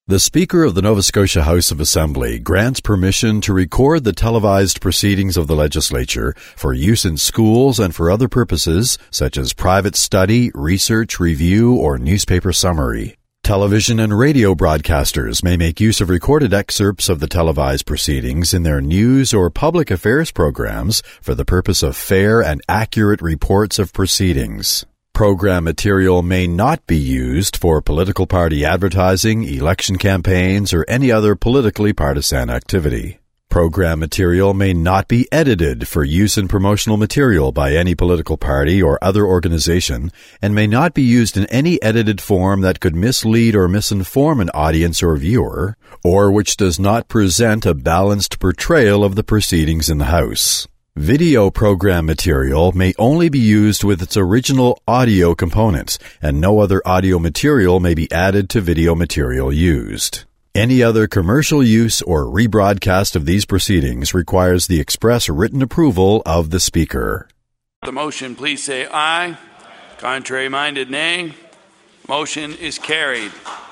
The Speaker of the Nova Scotia House of Assembly grants permission to record the televised proceedings of the legislature for use in schools and for other purposes such as private study, research, review, or newspaper summary. Television and radio broadcasters may make use of recorded excerpts of the televised proceedings in their news or public affairs programs for the purpose of fair and accurate reports of proceedings. Program material may not be used for political party advertising, election campaigns, or any other politically partisan activity. Program material may not be edited for use in promotional material by any political party or other organization, and may not be used in any edited form that could mislead or misinform an audience or viewer, or which does not present a balanced portrayal of the proceedings in the House. Video program material may only be used with its original audio components, and no other audio material may be added to video material used. Any other commercial use or rebroadcast of these proceedings requires the express written approval of the Speaker. The motion, please say aye. Contrary-minded, nay. Motion is carried.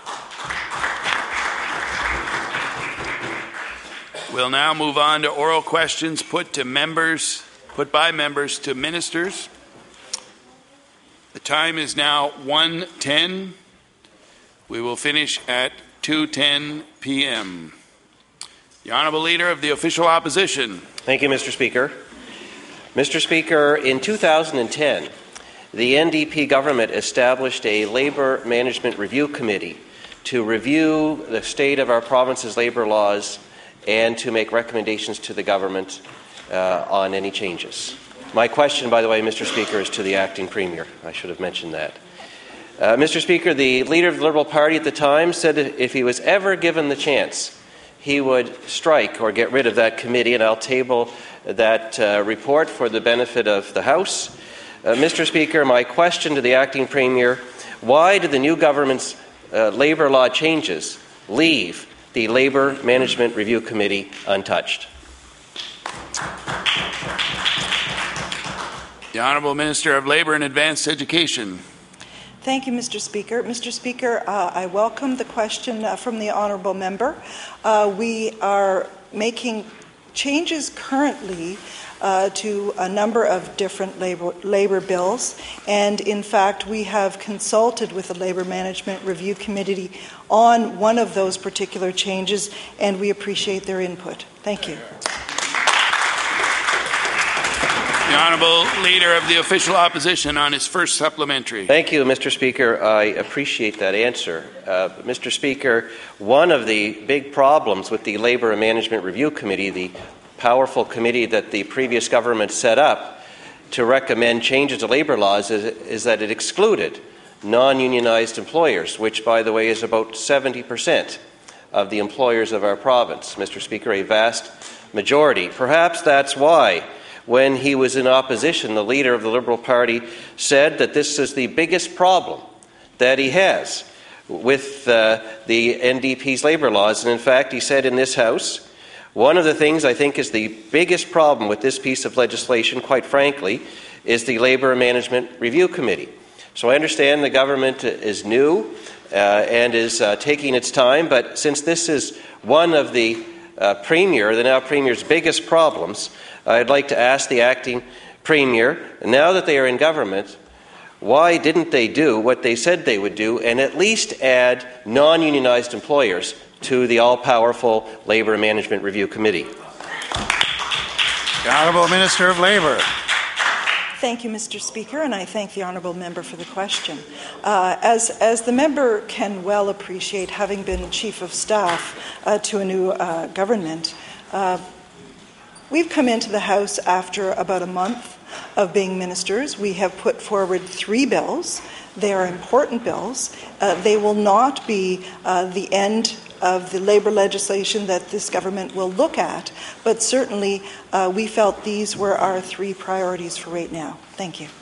We'll now move on to oral questions put by members to ministers. The time is now 1:10. We will finish at 2:10 p.m. The Honourable Leader of the Official Opposition. Thank you, Mr. Speaker. Mr. Speaker, in 2010, the NDP government established a Labour Management Review Committee to review the state of our province's labour laws and to make recommendations to the government on any changes. My question, by the way, Mr. Speaker, is to the acting Premier. I should have mentioned that. Mr. Speaker, the leader of the Liberal Party at the time said that if he was ever given the chance, he would strike or get rid of that committee, and I'll table that report for the benefit of the House. Mr. Speaker, my question to the acting Premier, why did the new government's labour law changes leave the Labour Management Review Committee untouched? The Honourable Minister of Labour and Advanced Education. Thank you, Mr. Speaker. Mr. Speaker, I welcome the question from the Honourable Member. We are making changes currently to a number of different labour bills, and in fact we have consulted with the Labour Management Review Committee on one of those particular changes, and we appreciate their input. Thank you. The Honourable Leader of the Official Opposition on his first supplementary. Thank you, Mr. Speaker. I appreciate that answer. Mr. Speaker, one of the big problems with the Labour and Management Review Committee, the powerful committee that the previous government set up to recommend changes to labour laws, is that it excluded non-unionized employers, which, by the way, is about 70% of the employers of our province. Mr. Speaker, a vast majority. Perhaps that's why, when he was in opposition, the leader of the Liberal Party said that this is the biggest problem that he has with the NDP's labour laws. And in fact, he said in this House, one of the things I think is the biggest problem with this piece of legislation, quite frankly, is the Labour Management Review Committee. So I understand the government is new and is taking its time, but since this is one of the now Premier's biggest problems, I'd like to ask the acting Premier, now that they are in government, why didn't they do what they said they would do and at least add non-unionized employers to the all-powerful Labour Management Review Committee? The Honourable Minister of Labour. Thank you, Mr. Speaker, and I thank the Honourable Member for the question. As the member can well appreciate, having been Chief of Staff to a new government, we've come into the House after about a month of being ministers. We have put forward 3 bills. They are important bills. They will not be the end of the labour legislation that this government will look at, but certainly we felt these were our 3 priorities for right now. Thank you.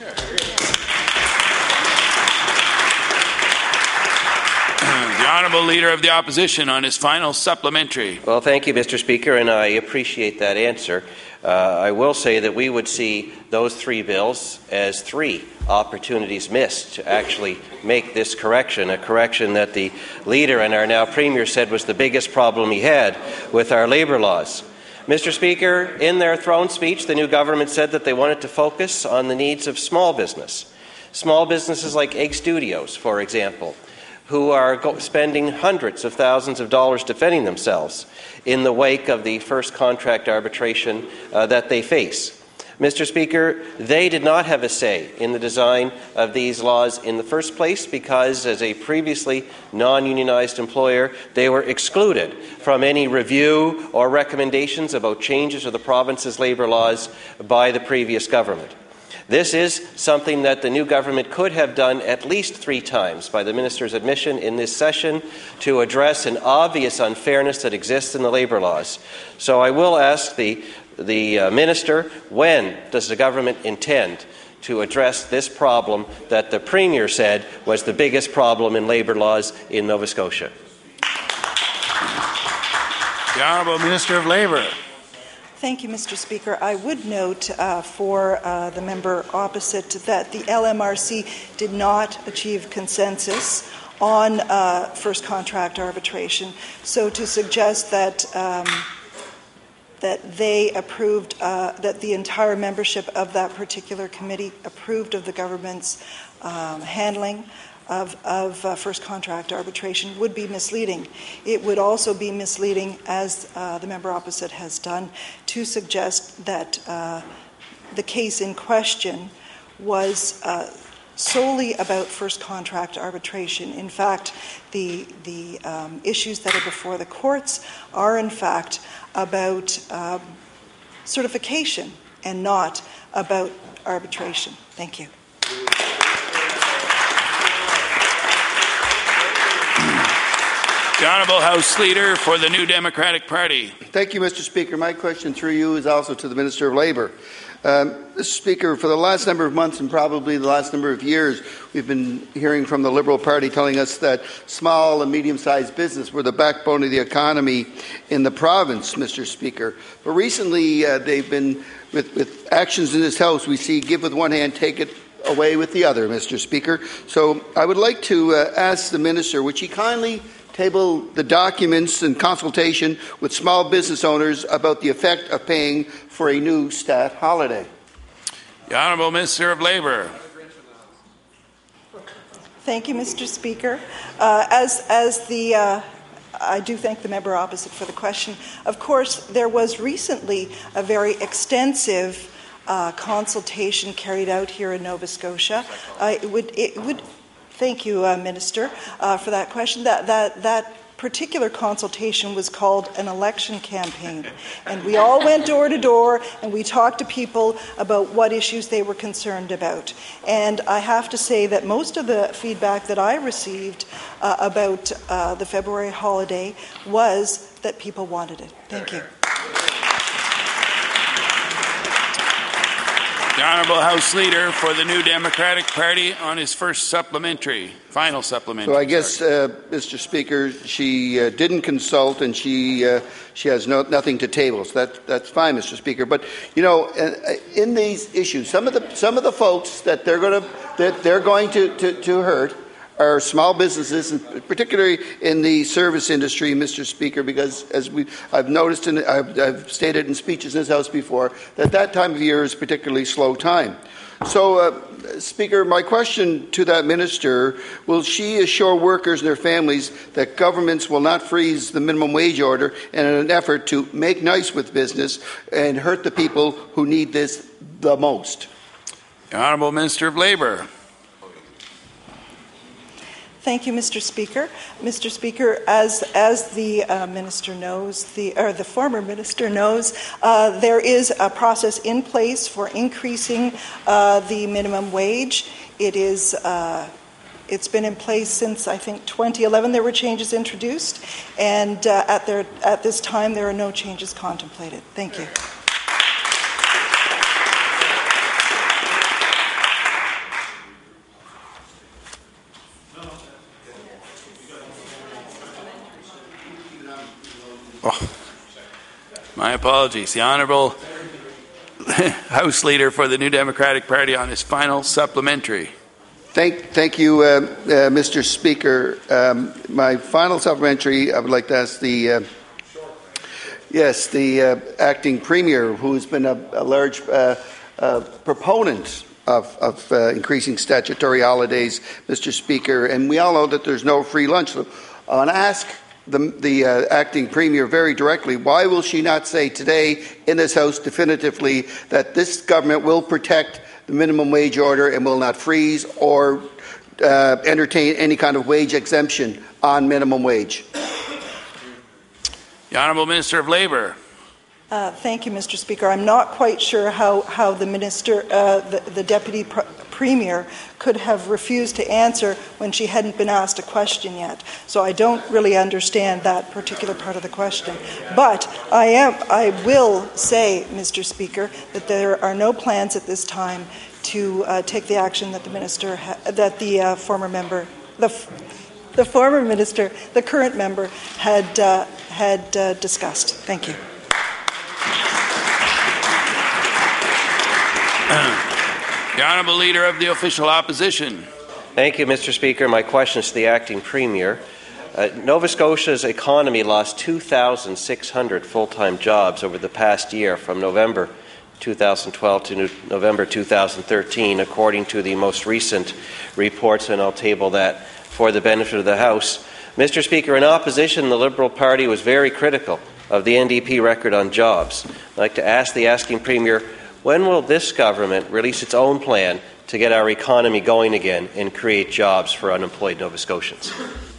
The Honourable Leader of the Opposition on his final supplementary. Well, thank you, Mr. Speaker, and I appreciate that answer. I will say that we would see those 3 bills as 3 opportunities missed to actually make this correction, a correction that the leader and our now Premier said was the biggest problem he had with our labour laws. Mr. Speaker, in their throne speech, the new government said that they wanted to focus on the needs of small business. Small businesses like Egg Studios, for example, who are spending hundreds of thousands of dollars defending themselves in the wake of the first contract arbitration that they face. Mr. Speaker, they did not have a say in the design of these laws in the first place because, as a previously non-unionized employer, they were excluded from any review or recommendations about changes to the province's labour laws by the previous government. This is something that the new government could have done at least 3 times by the minister's admission in this session to address an obvious unfairness that exists in the labour laws. So I will ask the minister, when does the government intend to address this problem that the Premier said was the biggest problem in labour laws in Nova Scotia? The Honourable Minister of Labour. Thank you, Mr. Speaker. I would note for the member opposite that the LMRC did not achieve consensus on first contract arbitration. So to suggest that that they approved, that the entire membership of that particular committee approved of the government's handling of first contract arbitration would be misleading. It would also be misleading, as the member opposite has done, to suggest that the case in question was solely about first contract arbitration. In fact, the issues that are before the courts are in fact about certification and not about arbitration. Thank you. The Honourable House Leader for the New Democratic Party. Thank you, Mr. Speaker. My question through you is also to the Minister of Labour. Mr. Speaker, for the last number of months and probably the last number of years, we've been hearing from the Liberal Party telling us that small and medium-sized business were the backbone of the economy in the province, Mr. Speaker. But recently, they've been, with actions in this House, we see give with one hand, take it away with the other, Mr. Speaker. So I would like to ask the Minister, would she kindly table the documents and consultation with small business owners about the effect of paying for a new stat holiday? The Honourable Minister of Labour. Thank you, Mr. Speaker. I do thank the member opposite for the question. Of course, there was recently a very extensive consultation carried out here in Nova Scotia. Thank you, Minister, for that question. That particular consultation was called an election campaign. And we all went door to door and we talked to people about what issues they were concerned about. And I have to say that most of the feedback that I received about the February holiday was that people wanted it. Thank you. The Honourable House Leader for the New Democratic Party on his first final supplementary. So I guess, Mr. Speaker, she didn't consult and she has nothing to table. So that's fine, Mr. Speaker. But you know, in these issues, some of the folks that they're going to hurt are small businesses, and particularly in the service industry, Mr. Speaker, because as I've noticed and I've stated in speeches in this House before, that time of year is a particularly slow time. So, Speaker, my question to that minister, will she assure workers and their families that governments will not freeze the minimum wage order in an effort to make nice with business and hurt the people who need this the most? The Honourable Minister of Labour. Thank you, Mr. Speaker. Mr. Speaker, as the minister knows, the former minister knows, there is a process in place for increasing the minimum wage. It's been in place since, I think, 2011. There were changes introduced, and at this time, there are no changes contemplated. Thank you. Oh, my apologies. The Honourable House Leader for the New Democratic Party on his final supplementary. Thank you, Mr. Speaker. My final supplementary, I would like to ask the acting Premier, who has been a large proponent of increasing statutory holidays, Mr. Speaker, and we all know that there's no free lunch. So I want to ask the acting Premier very directly, why will she not say today in this House definitively that this government will protect the minimum wage order and will not freeze or entertain any kind of wage exemption on minimum wage? The Honourable Minister of Labour. Thank you, Mr. Speaker. I'm not quite sure how the Minister, the Deputy Premier, could have refused to answer when she hadn't been asked a question yet. So I don't really understand that particular part of the question. But I will say, Mr. Speaker, that there are no plans at this time to take the action that the Minister, the former member, the former Minister, the current member had discussed. Thank you. The Honourable Leader of the Official Opposition. Thank you, Mr. Speaker. My question is to the acting Premier. Nova Scotia's economy lost 2,600 full-time jobs over the past year from November 2012 to November 2013, according to the most recent reports, and I'll table that for the benefit of the House. Mr. Speaker, in opposition, the Liberal Party was very critical of the NDP record on jobs. I'd like to ask the acting Premier, when will this government release its own plan to get our economy going again and create jobs for unemployed Nova Scotians?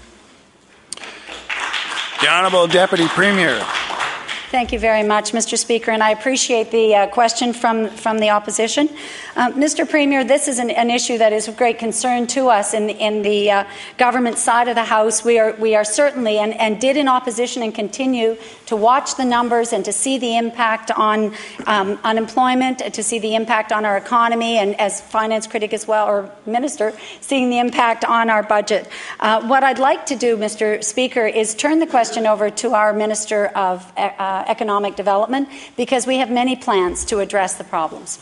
The Honourable Deputy Premier. Thank you very much, Mr. Speaker, and I appreciate the question from the opposition. Mr. Premier, this is an issue that is of great concern to us in the government side of the House. We are certainly and did in opposition and continue to watch the numbers and to see the impact on unemployment, to see the impact on our economy, and as finance critic as well, or minister, seeing the impact on our budget. What I'd like to do, Mr. Speaker, is turn the question over to our Minister of Economic Development, because we have many plans to address the problems.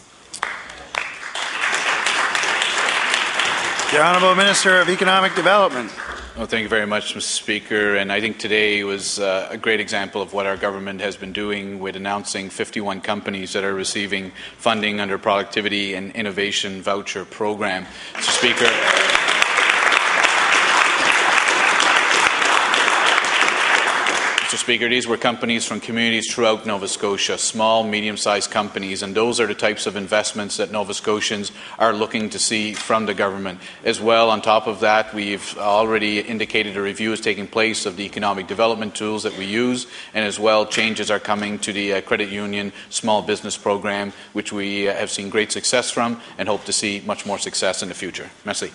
The Honourable Minister of Economic Development. Well, thank you very much, Mr. Speaker. And I think today was a great example of what our government has been doing with announcing 51 companies that are receiving funding under Productivity and Innovation Voucher Program. Mr. Speaker, Mr. Speaker, these were companies from communities throughout Nova Scotia, small, medium-sized companies, and those are the types of investments that Nova Scotians are looking to see from the government. As well, on top of that, we've already indicated a review is taking place of the economic development tools that we use, and as well, changes are coming to the credit union small business program, which we have seen great success from and hope to see much more success in the future. Merci.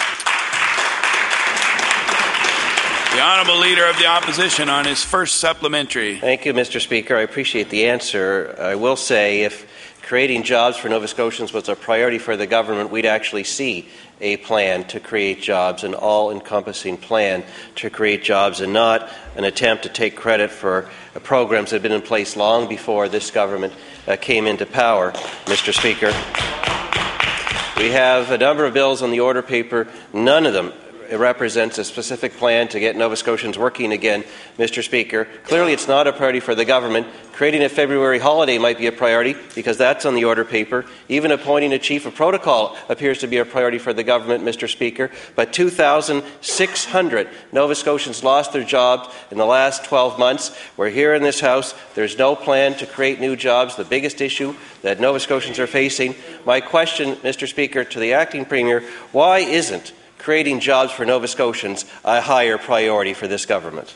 The Honourable Leader of the Opposition on his first supplementary. Thank you, Mr. Speaker. I appreciate the answer. I will say if creating jobs for Nova Scotians was a priority for the government, we'd actually see a plan to create jobs, an all-encompassing plan to create jobs, and not an attempt to take credit for programs that have been in place long before this government came into power, Mr. Speaker. We have a number of bills on the order paper. None of them represents a specific plan to get Nova Scotians working again, Mr. Speaker. Clearly, it's not a priority for the government. Creating a February holiday might be a priority because that's on the order paper. Even appointing a chief of protocol appears to be a priority for the government, Mr. Speaker. But 2,600 Nova Scotians lost their jobs in the last 12 months. We're here in this House. There's no plan to create new jobs, the biggest issue that Nova Scotians are facing. My question, Mr. Speaker, to the acting Premier, why isn't creating jobs for Nova Scotians a higher priority for this government?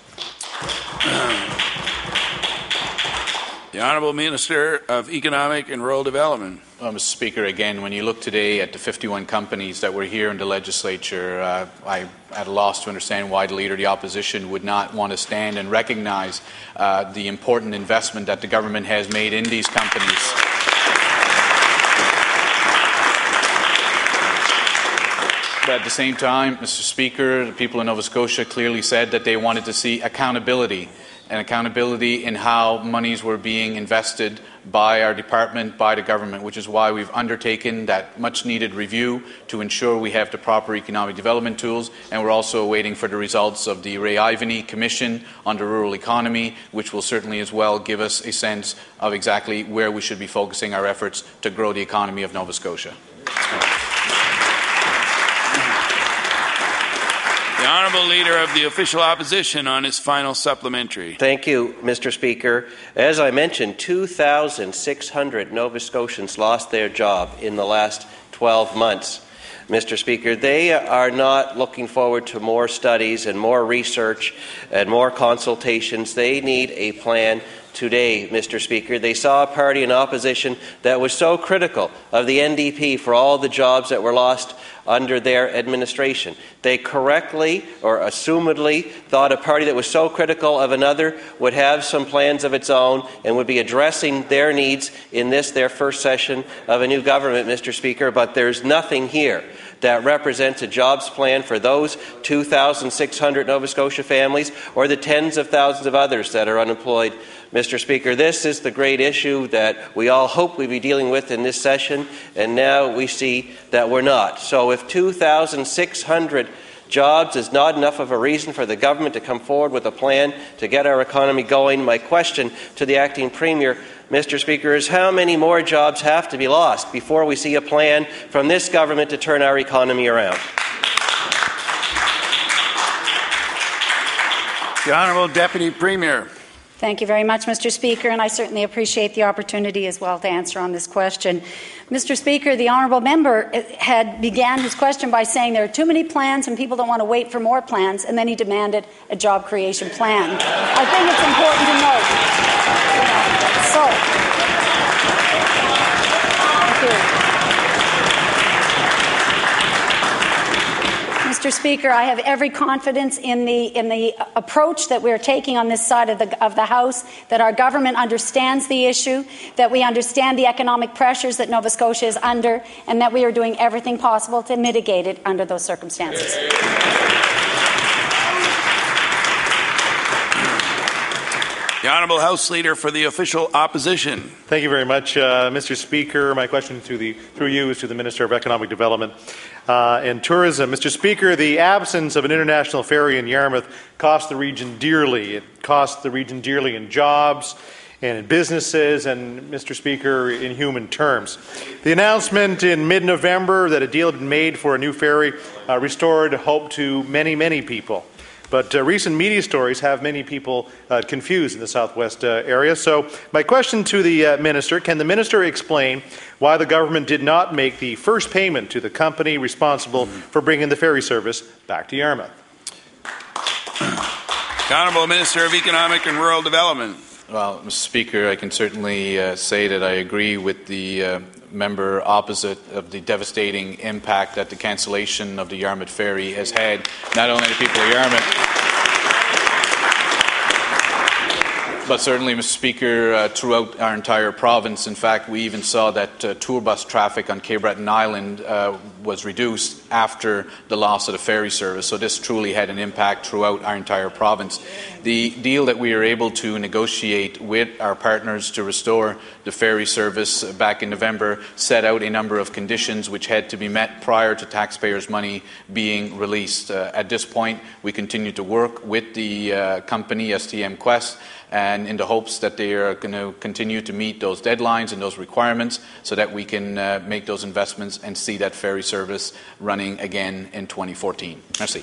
The Honourable Minister of Economic and Rural Development. Well, Mr. Speaker, again, when you look today at the 51 companies that were here in the legislature, I'm at a loss to understand why the Leader of the Opposition would not want to stand and recognize the important investment that the government has made in these companies. at the same time, Mr. Speaker, the people of Nova Scotia clearly said that they wanted to see accountability, and accountability in how monies were being invested by our department, by the government, which is why we've undertaken that much-needed review to ensure we have the proper economic development tools, and we're also waiting for the results of the Ray Ivany Commission on the rural economy, which will certainly as well give us a sense of exactly where we should be focusing our efforts to grow the economy of Nova Scotia. The Honourable Leader of the Official Opposition on his final supplementary. Thank you, Mr. Speaker. As I mentioned, 2,600 Nova Scotians lost their job in the last 12 months. Mr. Speaker, they are not looking forward to more studies and more research and more consultations. They need a plan today, Mr. Speaker. They saw a party in opposition that was so critical of the NDP for all the jobs that were lost under their administration. They correctly or assumedly thought a party that was so critical of another would have some plans of its own and would be addressing their needs in this, their first session of a new government, Mr. Speaker, but there's nothing here that represents a jobs plan for those 2,600 Nova Scotia families or the tens of thousands of others that are unemployed. Mr. Speaker, this is the great issue that we all hope we'll be dealing with in this session, and now we see that we're not. So if 2,600 jobs is not enough of a reason for the government to come forward with a plan to get our economy going, my question to the Acting Premier, Mr. Speaker, is how many more jobs have to be lost before we see a plan from this government to turn our economy around? The Honourable Deputy Premier. Thank you very much, Mr. Speaker, and I certainly appreciate the opportunity as well to answer on this question. Mr. Speaker, the honourable member began his question by saying there are too many plans and people don't want to wait for more plans, and then he demanded a job creation plan. I think it's important to note. Thank you. Mr. Speaker, I have every confidence in the approach that we're taking on this side of the House, that our government understands the issue, that we understand the economic pressures that Nova Scotia is under, and that we are doing everything possible to mitigate it under those circumstances. The Honourable House Leader for the Official Opposition. Thank you very much, Mr. Speaker. My question through you is to the Minister of Economic Development and Tourism. Mr. Speaker, the absence of an international ferry in Yarmouth cost the region dearly. It cost the region dearly in jobs and in businesses and, Mr. Speaker, in human terms. The announcement in mid-November that a deal had been made for a new ferry restored hope to many, many people. But recent media stories have many people confused in the southwest area. So my question to the Minister, can the Minister explain why the government did not make the first payment to the company responsible for bringing the ferry service back to Yarmouth? The Honourable Minister of Economic and Rural Development. Well, Mr. Speaker, I can certainly say that I agree with the member opposite of the devastating impact that the cancellation of the Yarmouth ferry has had, not only the people of Yarmouth, but certainly, Mr. Speaker, throughout our entire province. In fact, we even saw that tour bus traffic on Cape Breton Island was reduced after the loss of the ferry service. So this truly had an impact throughout our entire province. The deal that we were able to negotiate with our partners to restore the ferry service back in November set out a number of conditions which had to be met prior to taxpayers' money being released. At this point, we continue to work with the company, STM Quest, and in the hopes that they are going to continue to meet those deadlines and those requirements so that we can make those investments and see that ferry service running again in 2014. Merci.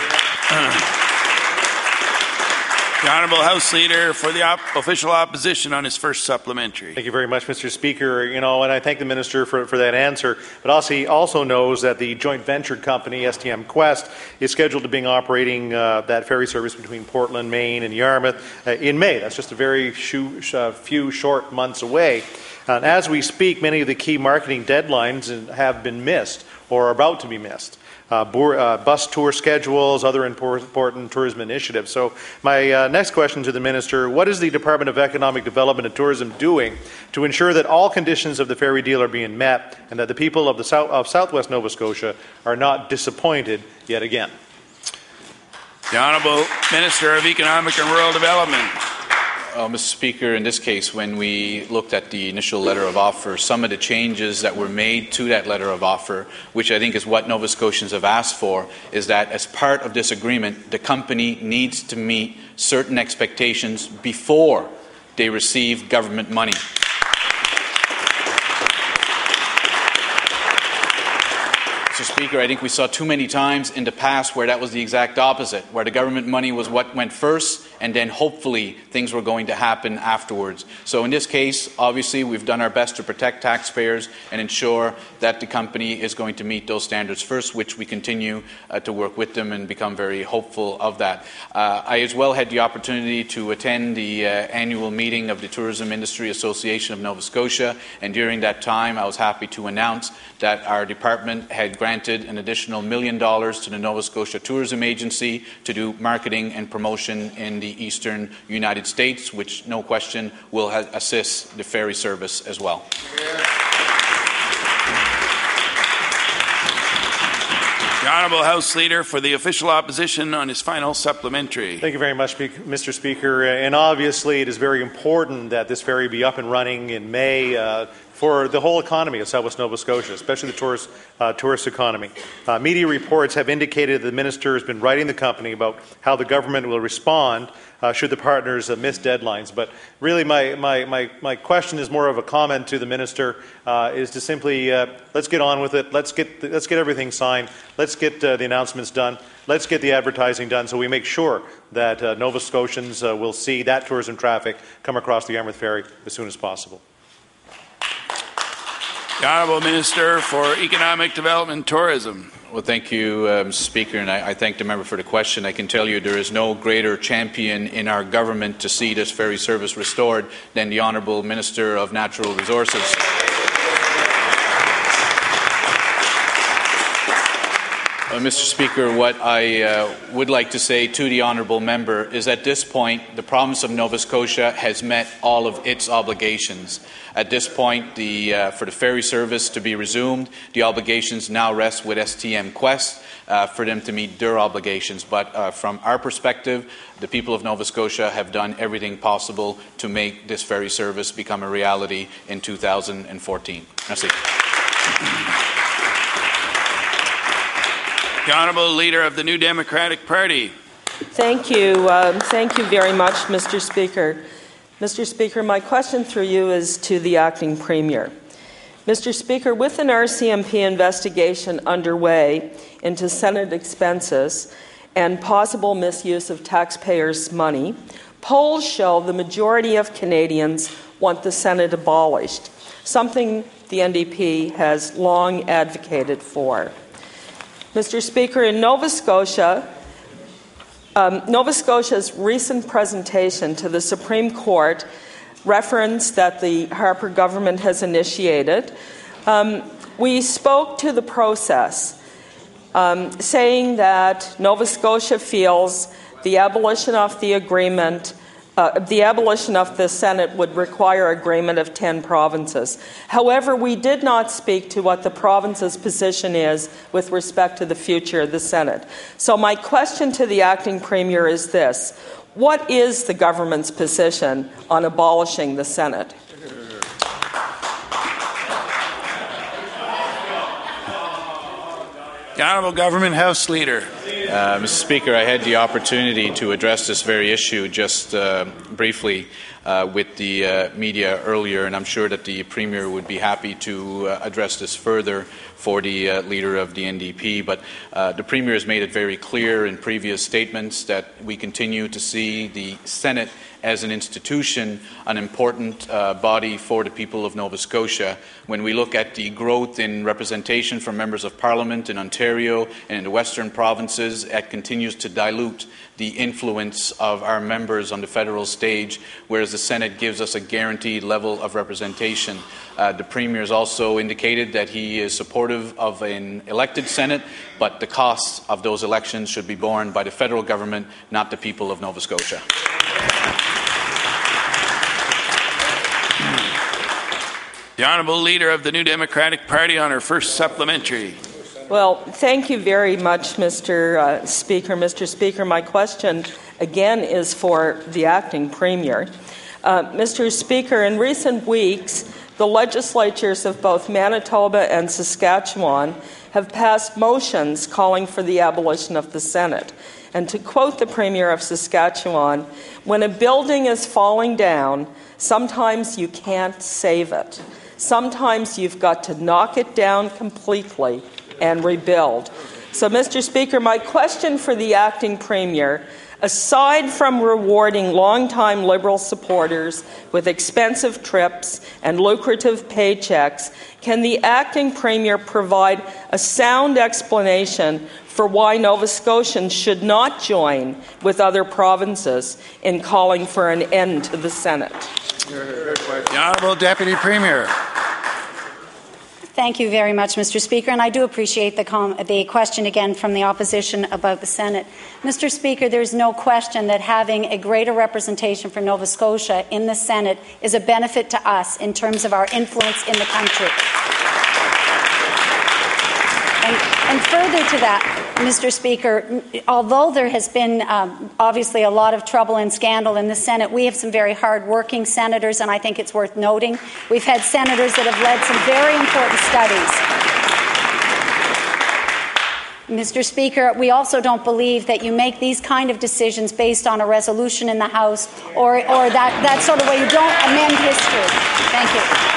The Honourable House Leader for the Official Opposition on his first supplementary. Thank you very much, Mr. Speaker. And I thank the Minister for that answer. But also, he also knows that the joint venture company, STM Quest, is scheduled to begin operating that ferry service between Portland, Maine and Yarmouth in May. That's just a very few short months away. And as we speak, many of the key marketing deadlines have been missed or are about to be missed. bus tour schedules, other important tourism initiatives. So my next question to the Minister, what is the Department of Economic Development and Tourism doing to ensure that all conditions of the ferry deal are being met and that the people of Southwest Nova Scotia are not disappointed yet again? The Honourable Minister of Economic and Rural Development. Mr. Speaker, in this case, when we looked at the initial letter of offer, some of the changes that were made to that letter of offer, which I think is what Nova Scotians have asked for, is that as part of this agreement, the company needs to meet certain expectations before they receive government money. Mr. Speaker, I think we saw too many times in the past where that was the exact opposite, where the government money was what went first, and then hopefully things were going to happen afterwards. So in this case, obviously, we've done our best to protect taxpayers and ensure that the company is going to meet those standards first, which we continue to work with them and become very hopeful of that. I as well had the opportunity to attend the annual meeting of the Tourism Industry Association of Nova Scotia, and during that time I was happy to announce that our department had granted an additional $1 million to the Nova Scotia Tourism Agency to do marketing and promotion in the eastern United States, which no question will assist the ferry service as well. The Honourable House Leader for the Official Opposition on his final supplementary. Thank you very much, Mr. Speaker. And obviously it is very important that this ferry be up and running in May for the whole economy of Southwest Nova Scotia, especially the tourist economy. Media reports have indicated that the Minister has been writing the company about how the government will respond should the partners miss deadlines. But really my question is more of a comment to the Minister, is to simply let's get on with it, let's get everything signed, let's get the announcements done, let's get the advertising done so we make sure that Nova Scotians will see that tourism traffic come across the Yarmouth Ferry as soon as possible. The Honourable Minister for Economic Development and Tourism. Well, thank you, Mr. Speaker, and I thank the member for the question. I can tell you there is no greater champion in our government to see this ferry service restored than the Honourable Minister of Natural Resources. Mr. Speaker, what I would like to say to the honourable member is at this point, the province of Nova Scotia has met all of its obligations. At this point, for the ferry service to be resumed, the obligations now rest with STM Quest for them to meet their obligations. But from our perspective, the people of Nova Scotia have done everything possible to make this ferry service become a reality in 2014. Merci. The Honourable Leader of the New Democratic Party. Thank you. Thank you very much, Mr. Speaker. Mr. Speaker, my question through you is to the Acting Premier. Mr. Speaker, with an RCMP investigation underway into Senate expenses and possible misuse of taxpayers' money, polls show the majority of Canadians want the Senate abolished, something the NDP has long advocated for. Mr. Speaker, in Nova Scotia, Nova Scotia's recent presentation to the Supreme Court reference that the Harper government has initiated, we spoke to the process, saying that Nova Scotia feels the abolition of the agreement, the abolition of the Senate would require agreement of 10 provinces. However, we did not speak to what the province's position is with respect to the future of the Senate. So my question to the Acting Premier is this: what is the government's position on abolishing the Senate? The Honourable Government House Leader. Mr. Speaker, I had the opportunity to address this very issue just briefly with the media earlier, and I'm sure that the Premier would be happy to address this further for the Leader of the NDP. But the Premier has made it very clear in previous statements that we continue to see the Senate as an institution, an important body for the people of Nova Scotia. When we look at the growth in representation from members of Parliament in Ontario and in the Western provinces, it continues to dilute the influence of our members on the federal stage, whereas the Senate gives us a guaranteed level of representation. The Premier has also indicated that he is supportive of an elected Senate, but the costs of those elections should be borne by the federal government, not the people of Nova Scotia. The Honourable Leader of the New Democratic Party on her first supplementary. Well, thank you very much, Mr. Speaker. Mr. Speaker, my question again is for the acting Premier. Mr. Speaker, in recent weeks, the legislatures of both Manitoba and Saskatchewan have passed motions calling for the abolition of the Senate. And to quote the Premier of Saskatchewan, when a building is falling down, sometimes you can't save it. Sometimes you've got to knock it down completely and rebuild. So, Mr. Speaker, my question for the acting Premier, aside from rewarding longtime Liberal supporters with expensive trips and lucrative paychecks, can the acting Premier provide a sound explanation for why Nova Scotians should not join with other provinces in calling for an end to the Senate? The Honourable Deputy Premier. Thank you very much, Mr. Speaker, and I do appreciate the question again from the opposition about the Senate. Mr. Speaker, there's no question that having a greater representation for Nova Scotia in the Senate is a benefit to us in terms of our influence in the country. And further to that, Mr. Speaker, although there has been obviously a lot of trouble and scandal in the Senate, we have some very hard-working senators, and I think it's worth noting. We've had senators that have led some very important studies. Mr. Speaker, we also don't believe that you make these kind of decisions based on a resolution in the House or that sort of way. You don't amend history. Thank you.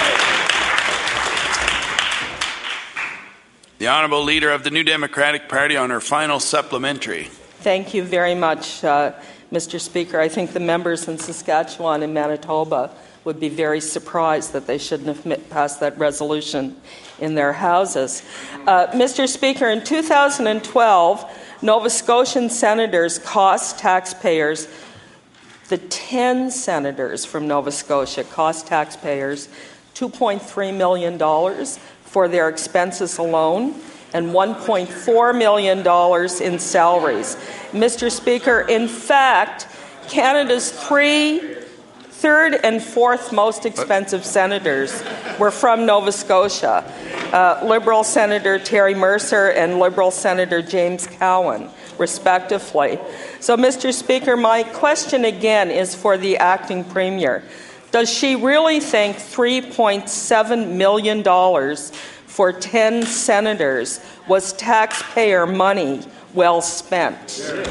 The Honourable Leader of the New Democratic Party on her final supplementary. Thank you very much, Mr. Speaker. I think the members in Saskatchewan and Manitoba would be very surprised that they shouldn't have passed that resolution in their houses. Mr. Speaker, in 2012, Nova Scotian senators cost taxpayers, the 10 senators from Nova Scotia cost taxpayers $2.3 million for their expenses alone and $1.4 million in salaries. Mr. Speaker, in fact, Canada's third and fourth most expensive senators were from Nova Scotia. Liberal Senator Terry Mercer and Liberal Senator James Cowan, respectively. So, Mr. Speaker, my question again is for the acting Premier. Does she really think $3.7 million for 10 senators was taxpayer money well spent?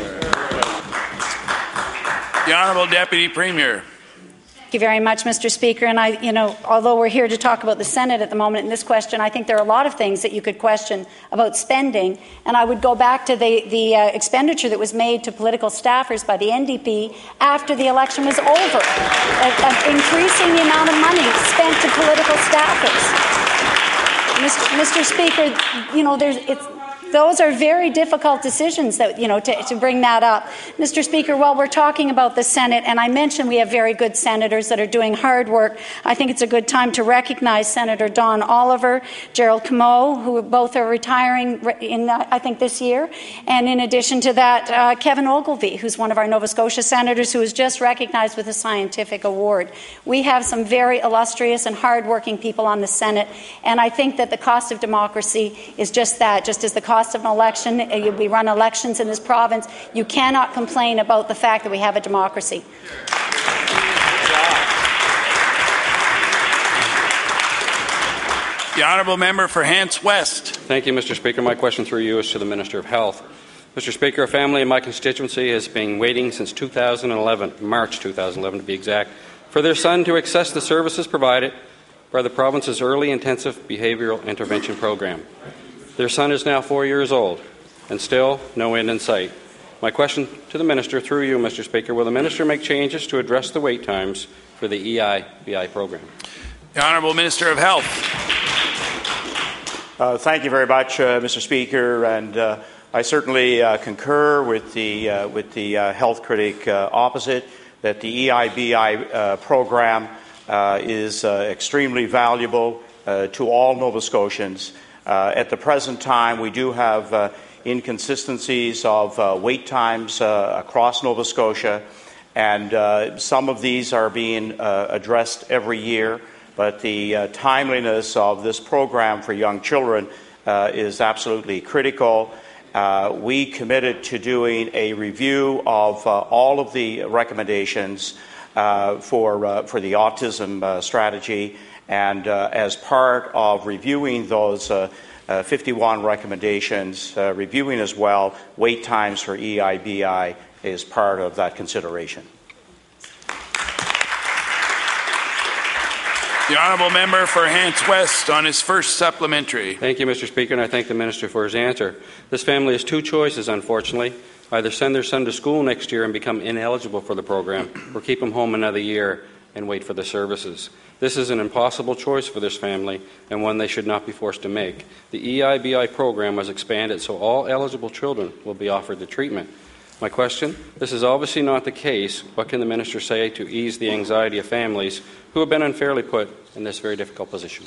The Honourable Deputy Premier. Thank you very much, Mr. Speaker. And although we're here to talk about the Senate at the moment in this question, I think there are a lot of things that you could question about spending. And I would go back to the expenditure that was made to political staffers by the NDP after the election was over, increasing the amount of money spent to political staffers. Mr. Speaker, those are very difficult decisions that, to bring that up. Mr. Speaker, while we're talking about the Senate, and I mentioned we have very good senators that are doing hard work, I think it's a good time to recognize Senator Don Oliver, Gerald Comeau, who both are retiring in, I think, this year. And in addition to that, Kevin Ogilvie, who's one of our Nova Scotia senators, who was just recognized with a scientific award. We have some very illustrious and hard-working people on the Senate, and I think that the cost of democracy is just that, just as the cost of an election. We run elections in this province. You cannot complain about the fact that we have a democracy. The Honourable Member for Hants West. Thank you, Mr. Speaker. My question through you is to the Minister of Health. Mr. Speaker, a family in my constituency has been waiting since 2011, March 2011 to be exact, for their son to access the services provided by the province's early intensive behavioural intervention program. Their son is now 4 years old, and still no end in sight. My question to the Minister, through you, Mr. Speaker, will the Minister make changes to address the wait times for the EIBI program? The Honourable Minister of Health. Thank you very much, Mr. Speaker, and I certainly concur with the health critic opposite that the EIBI program is extremely valuable to all Nova Scotians. At the present time, we do have inconsistencies of wait times across Nova Scotia, and some of these are being addressed every year. But the timeliness of this program for young children is absolutely critical. We committed to doing a review of all of the recommendations for the autism strategy, and as part of reviewing those 51 recommendations, reviewing as well wait times for EIBI is part of that consideration. The Honourable Member for Hants West on his first supplementary. Thank you, Mr. Speaker, and I thank the Minister for his answer. This family has two choices, unfortunately. Either send their son to school next year and become ineligible for the program, or keep him home another year and wait for the services. This is an impossible choice for this family, and one they should not be forced to make. The EIBI program was expanded so all eligible children will be offered the treatment. My question, this is obviously not the case. What can the Minister say to ease the anxiety of families who have been unfairly put in this very difficult position?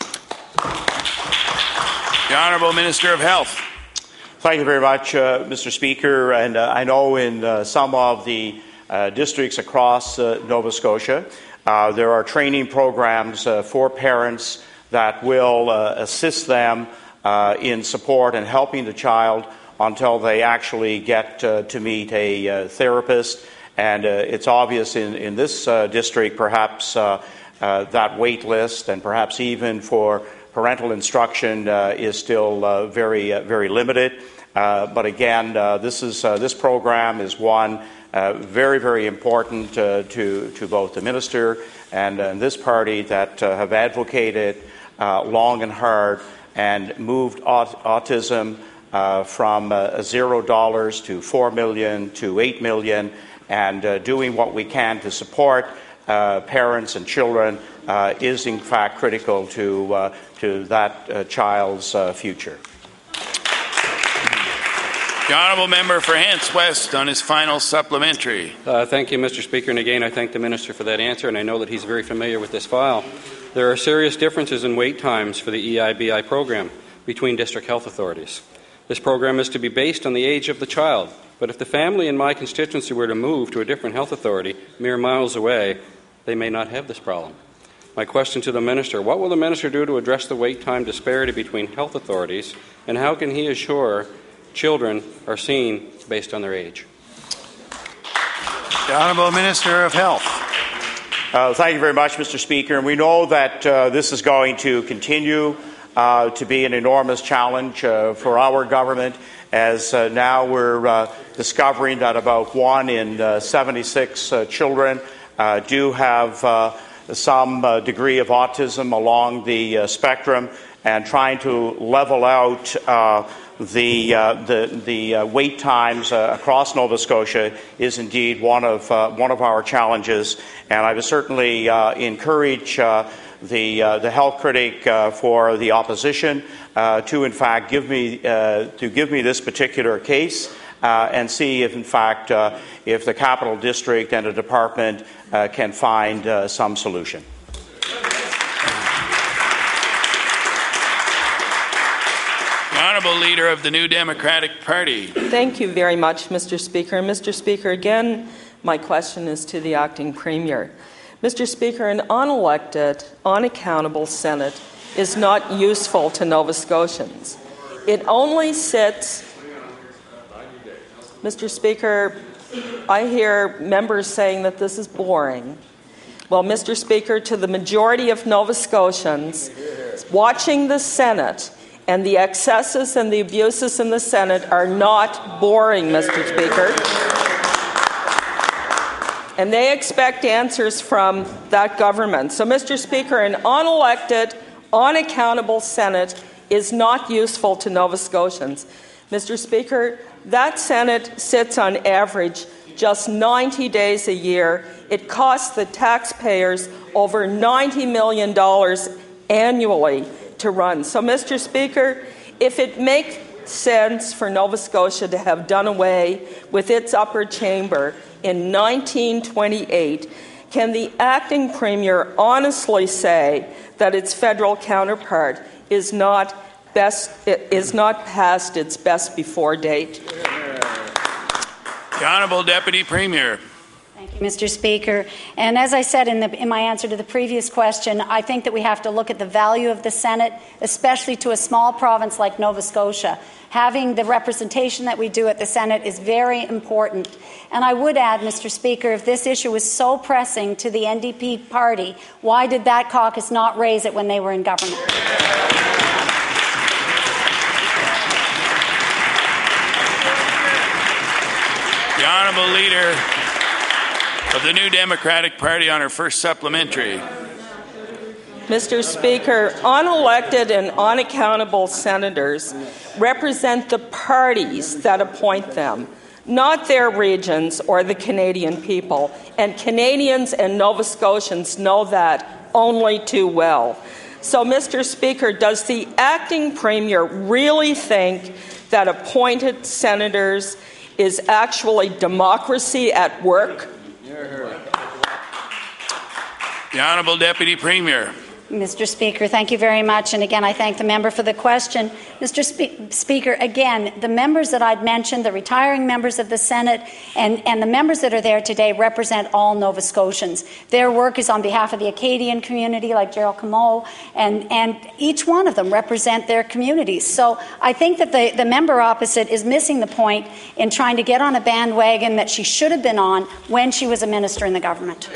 The Honourable Minister of Health. Thank you very much, Mr. Speaker. And I know in some of the districts across Nova Scotia, there are training programs for parents that will assist them in support and helping the child until they actually get to meet a therapist. And it's obvious in this district, perhaps that wait list and perhaps even for parental instruction is still very limited. But again, this program is one very important to both the Minister and this party that have advocated long and hard and moved autism from $0 to $4 million to $8 million, and doing what we can to support parents and children is in fact critical to that child's future. The Honourable Member for Hants West on his final supplementary. Thank you, Mr. Speaker, and again I thank the Minister for that answer, and I know that he's very familiar with this file. There are serious differences in wait times for the EIBI program between district health authorities. This program is to be based on the age of the child, but if the family in my constituency were to move to a different health authority mere miles away, they may not have this problem. My question to the Minister, what will the Minister do to address the wait time disparity between health authorities, and how can he assure children are seen based on their age? The Honourable Minister of Health. Thank you very much, Mr. Speaker. And we know that this is going to continue to be an enormous challenge for our government, as now we're discovering that about 1 in 76 children do have some degree of autism along the spectrum, and trying to level out the wait times across Nova Scotia is indeed one of our challenges. And I would certainly encourage the health critic for the opposition to in fact give me this particular case and see if in fact if the Capital District and the department can find some solution. Honourable Leader of the New Democratic Party. Thank you very much, Mr. Speaker. Mr. Speaker, again, my question is to the Acting Premier. Mr. Speaker, an unelected, unaccountable Senate is not useful to Nova Scotians. It only sits... Mr. Speaker, I hear members saying that this is boring. Well, Mr. Speaker, to the majority of Nova Scotians watching the Senate, and the excesses and the abuses in the Senate are not boring, Mr. Speaker. And they expect answers from that government. So, Mr. Speaker, an unelected, unaccountable Senate is not useful to Nova Scotians. Mr. Speaker, That Senate sits on average just 90 days a year. It costs the taxpayers over $90 million annually to run. So, Mr. Speaker, if it makes sense for Nova Scotia to have done away with its upper chamber in 1928, can the acting Premier honestly say that its federal counterpart is not past its best before date? The Honourable Deputy Premier. Thank you, Mr. Speaker. And as I said in my answer to the previous question, I think that we have to look at the value of the Senate, especially to a small province like Nova Scotia. Having the representation that we do at the Senate is very important. And I would add, Mr. Speaker, if this issue was so pressing to the NDP party, why did that caucus not raise it when they were in government? The Honourable Leader of the New Democratic Party on her first supplementary. Mr. Speaker, unelected and unaccountable senators represent the parties that appoint them, not their regions or the Canadian people. And Canadians and Nova Scotians know that only too well. So, Mr. Speaker, does the acting Premier really think that appointed senators is actually democracy at work? The Honourable Deputy Premier. Mr. Speaker, thank you very much. And again, I thank the member for the question. Mr. Speaker, again, the members that I'd mentioned, the retiring members of the Senate and the members that are there today represent all Nova Scotians. Their work is on behalf of the Acadian community, like Gerald Comeau, and each one of them represent their communities. So I think that the member opposite is missing the point in trying to get on a bandwagon that she should have been on when she was a minister in the government.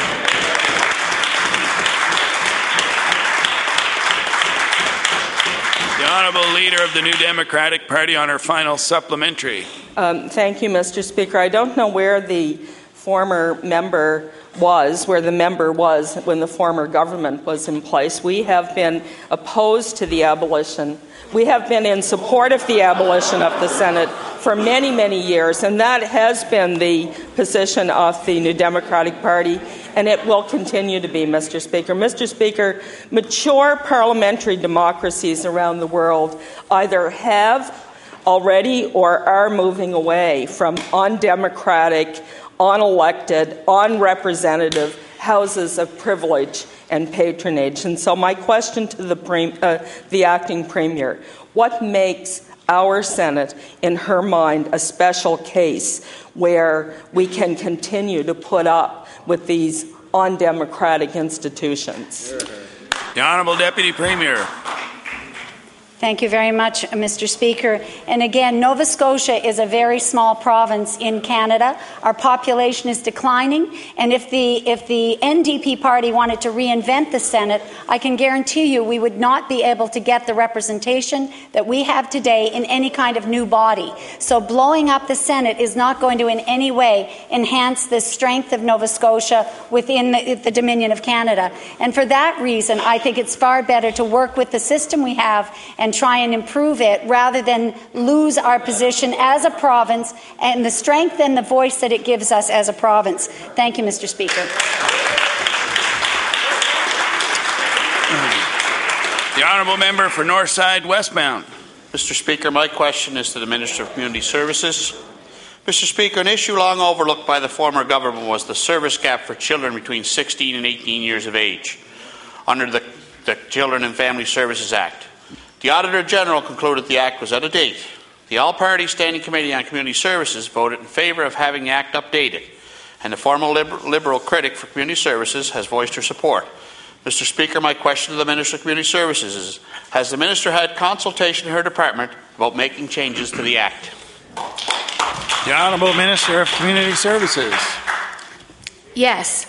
The Honourable Leader of the New Democratic Party on her final supplementary. Thank you, Mr. Speaker. I don't know where the former member was, where the member was when the former government was in place. We have been opposed to the abolition. We have been in support of the abolition of the Senate for many, many years, and that has been the position of the New Democratic Party, and it will continue to be, Mr. Speaker. Mr. Speaker, mature parliamentary democracies around the world either have already or are moving away from undemocratic, unelected, unrepresentative houses of privilege and patronage. And so my question to the acting Premier, what makes our Senate, in her mind, a special case where we can continue to put up with these undemocratic institutions? The Honourable Deputy Premier. Thank you very much, Mr. Speaker. And again, Nova Scotia is a very small province in Canada. Our population is declining, and if the NDP party wanted to reinvent the Senate, I can guarantee you we would not be able to get the representation that we have today in any kind of new body. So blowing up the Senate is not going to in any way enhance the strength of Nova Scotia within the Dominion of Canada. And for that reason, I think it's far better to work with the system we have and try and improve it rather than lose our position as a province and the strength and the voice that it gives us as a province. Thank you, Mr. Speaker. The Honourable Member for Northside Westmount. Mr. Speaker, my question is to the Minister of Community Services. Mr. Speaker, an issue long overlooked by the former government was the service gap for children between 16 and 18 years of age under the Children and Family Services Act. The Auditor General concluded the Act was out of date. The All-Party Standing Committee on Community Services voted in favour of having the Act updated, and the former Liberal critic for Community Services has voiced her support. Mr. Speaker, my question to the Minister of Community Services is, has the Minister had consultation in her department about making changes to the Act? The Honourable Minister of Community Services. Yes.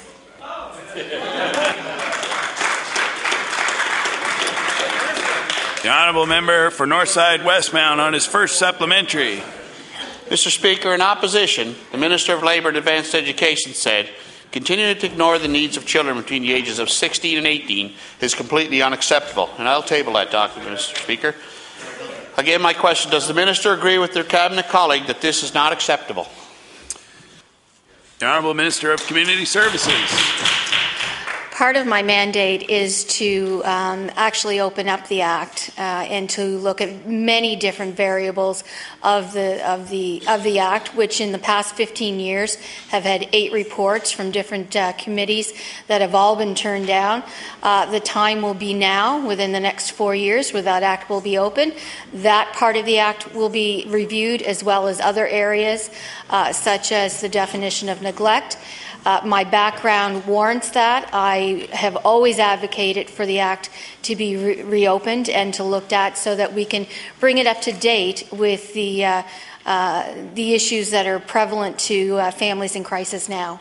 The Honourable Member for Northside Westmount on his first supplementary. Mr. Speaker, in opposition, the Minister of Labour and Advanced Education said, continuing to ignore the needs of children between the ages of 16 and 18 is completely unacceptable. And I'll table that document, Mr. Speaker. Again, my question, does the Minister agree with their Cabinet colleague that this is not acceptable? The Honourable Minister of Community Services. Part of my mandate is to actually open up the Act and to look at many different variables of the Act, which in the past 15 years have had 8 reports from different committees that have all been turned down. The time will be now, within the next 4 years, where that Act will be open. That part of the Act will be reviewed, as well as other areas, such as the definition of neglect. My background warrants that. I have always advocated for the Act to be reopened and to looked at so that we can bring it up to date with the issues that are prevalent to families in crisis now.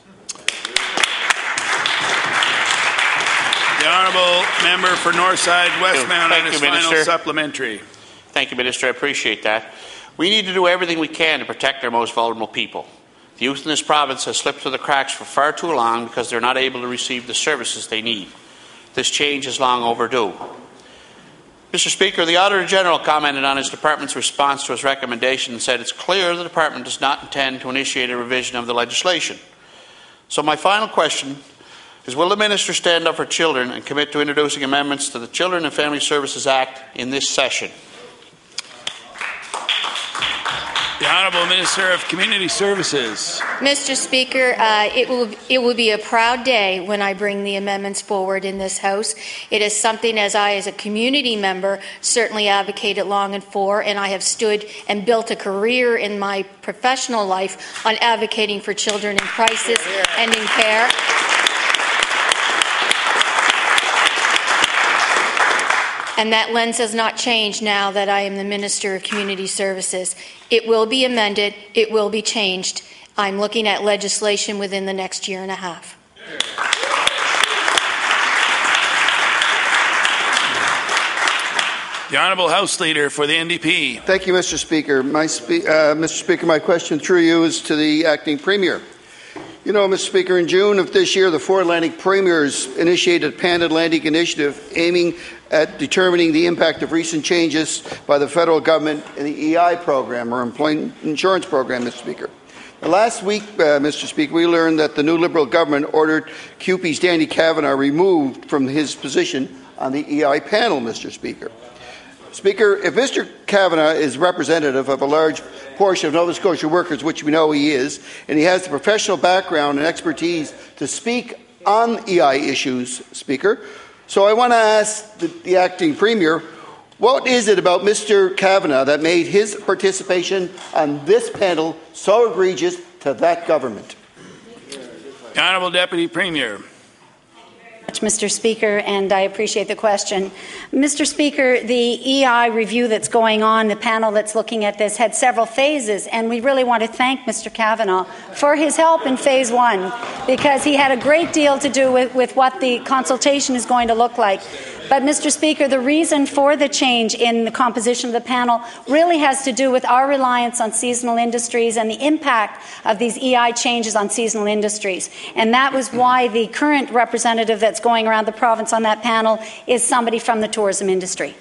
The Honourable Member for Northside Westmount on his final supplementary. Thank you, Minister. I appreciate that. We need to do everything we can to protect our most vulnerable people. The youth in this province has slipped through the cracks for far too long because they're not able to receive the services they need. This change is long overdue. Mr. Speaker, the Auditor General commented on his department's response to his recommendation and said it's clear the department does not intend to initiate a revision of the legislation. So my final question is, will the Minister stand up for children and commit to introducing amendments to the Children and Family Services Act in this session? The Honourable Minister of Community Services. Mr. Speaker, it will be a proud day when I bring the amendments forward in this House. It is something as a community member, certainly advocated long and for, and I have stood and built a career in my professional life on advocating for children in crisis and in care. And that lens has not changed now that I am the Minister of Community Services. It will be amended. It will be changed. I'm looking at legislation within the next year and a half. The Honourable House Leader for the NDP. Thank you, Mr. Speaker. Mr. Speaker, my question through you is to the Acting Premier. You know, Mr. Speaker, in June of this year, the 4 Atlantic Premiers initiated a Pan-Atlantic initiative aiming at determining the impact of recent changes by the federal government in the EI program, or Employment Insurance Program, Mr. Speaker. Last week, Mr. Speaker, we learned that the new Liberal government ordered CUPE's Danny Kavanagh removed from his position on the EI panel, Mr. Speaker. Speaker, if Mr. Kavanagh is representative of a large portion of Nova Scotia workers, which we know he is, and he has the professional background and expertise to speak on EI issues, Speaker, so I want to ask the Acting Premier, what is it about Mr. Kavanagh that made his participation on this panel so egregious to that government? The Honourable Deputy Premier. Mr. Speaker, and I appreciate the question. Mr. Speaker, the EI review that's going on, the panel that's looking at this, had several phases, and we really want to thank Mr. Kavanagh for his help in Phase 1, because he had a great deal to do with what the consultation is going to look like. But, Mr. Speaker, the reason for the change in the composition of the panel really has to do with our reliance on seasonal industries and the impact of these EI changes on seasonal industries. And that was why the current representative that's going around the province on that panel is somebody from the tourism industry.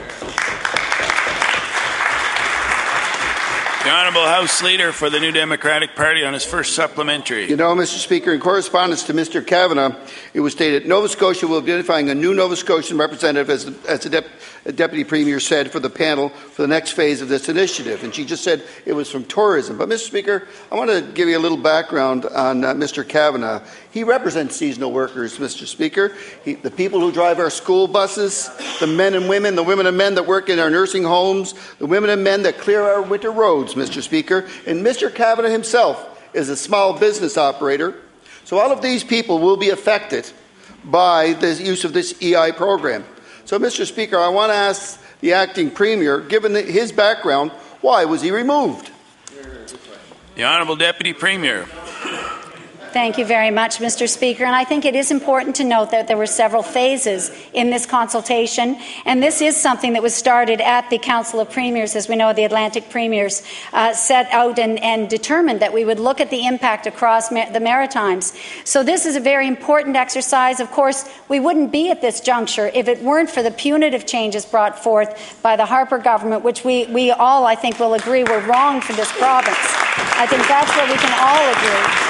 The Honourable House Leader for the New Democratic Party on his first supplementary. You know, Mr. Speaker, in correspondence to Mr. Kavanagh, it was stated Nova Scotia will be identifying a new Nova Scotian representative, as the Deputy Premier said, for the panel for the next phase of this initiative. And she just said it was from tourism. But, Mr. Speaker, I want to give you a little background on Mr. Kavanagh. He represents seasonal workers, Mr. Speaker. The people who drive our school buses, the men and women, the women and men that work in our nursing homes, the women and men that clear our winter roads, Mr. Speaker. And Mr. Kavanagh himself is a small business operator. So all of these people will be affected by the use of this EI program. So, Mr. Speaker, I want to ask the Acting Premier, given his background, why was he removed? The Honourable Deputy Premier. Thank you very much, Mr. Speaker. And I think it is important to note that there were several phases in this consultation, and this is something that was started at the Council of Premiers. As we know, the Atlantic Premiers set out and determined that we would look at the impact across the Maritimes. So this is a very important exercise. Of course, we wouldn't be at this juncture if it weren't for the punitive changes brought forth by the Harper government, which we all, I think, will agree were wrong for this province. I think that's what we can all agree.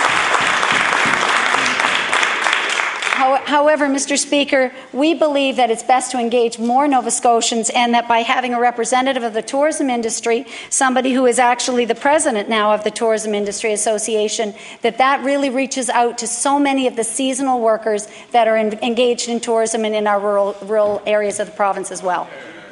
However, Mr. Speaker, we believe that it's best to engage more Nova Scotians, and that by having a representative of the tourism industry, somebody who is actually the president now of the Tourism Industry Association, that really reaches out to so many of the seasonal workers that are engaged in tourism and in our rural areas of the province as well.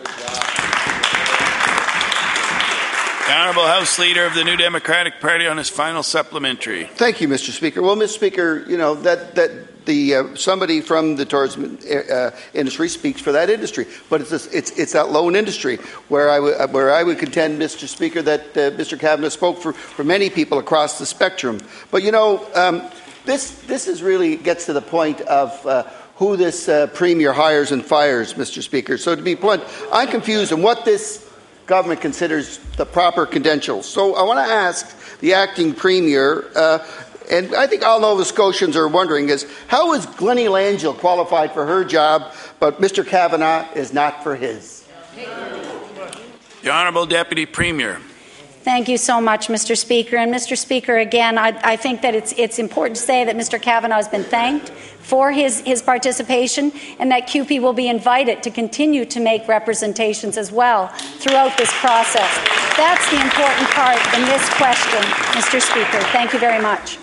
The Honourable House Leader of the New Democratic Party on his final supplementary. Thank you, Mr. Speaker. Well, Mr. Speaker, you know somebody from the tourism industry speaks for that industry, but it's that lone industry where I would contend, Mr. Speaker, that Mr. Kavanagh spoke for many people across the spectrum. But you know, this is really gets to the point of who this Premier hires and fires, Mr. Speaker. So to be blunt, I'm confused on what this government considers the proper credentials. So I want to ask the acting Premier, and I think all Nova Scotians are wondering, is how is Glennie Langell qualified for her job, but Mr. Kavanagh is not for his? The Honourable Deputy Premier. Thank you so much, Mr. Speaker. And Mr. Speaker, again, I think that it's important to say that Mr. Kavanagh has been thanked for his participation, and that CUPE will be invited to continue to make representations as well throughout this process. That's the important part in this question, Mr. Speaker. Thank you very much.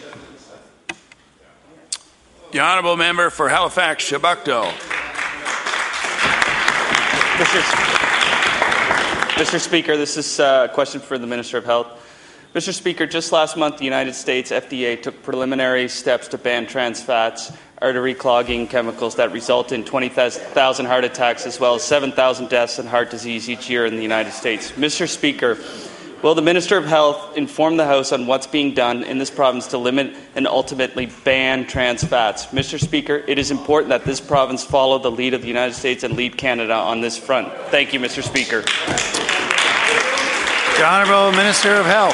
The Honourable Member for Halifax, Chebucto. Mr. Speaker, this is a question for the Minister of Health. Mr. Speaker, just last month, the United States FDA took preliminary steps to ban trans fats, artery-clogging chemicals that result in 20,000 heart attacks as well as 7,000 deaths in heart disease each year in the United States. Mr. Speaker, will the Minister of Health inform the House on what's being done in this province to limit and ultimately ban trans fats? Mr. Speaker, it is important that this province follow the lead of the United States and lead Canada on this front. Thank you, Mr. Speaker. The Honourable Minister of Health.